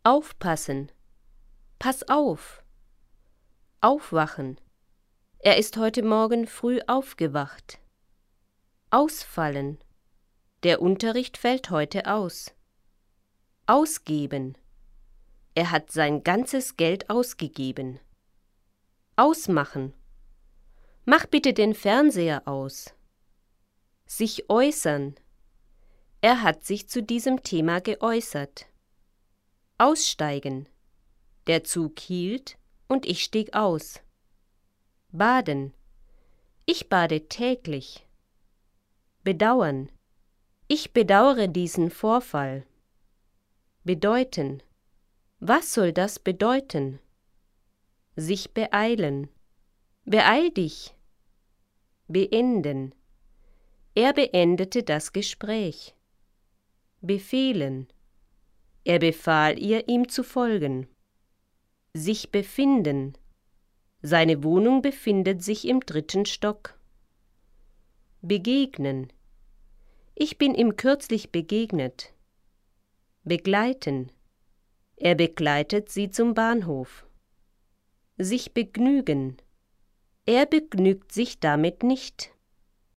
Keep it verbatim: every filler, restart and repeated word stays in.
Aufpassen. Pass auf. Aufwachen. Er ist heute Morgen früh aufgewacht. Ausfallen. Der Unterricht fällt heute aus. Ausgeben. Er hat sein ganzes Geld ausgegeben. Ausmachen. Mach bitte den Fernseher aus. Sich äußern. Er hat sich zu diesem Thema geäußert. Aussteigen. Der Zug hielt und ich stieg aus. Baden. Ich bade täglich. Bedauern. Ich bedauere diesen Vorfall. Bedeuten. Was soll das bedeuten? Sich beeilen. Beeil dich. Beenden. Er beendete das Gespräch. Befehlen. Er befahl ihr, ihm zu folgen. Sich befinden. Seine Wohnung befindet sich im dritten Stock. Begegnen. Ich bin ihm kürzlich begegnet. Begleiten. Er begleitet sie zum Bahnhof. Sich begnügen. Er begnügt sich damit nicht.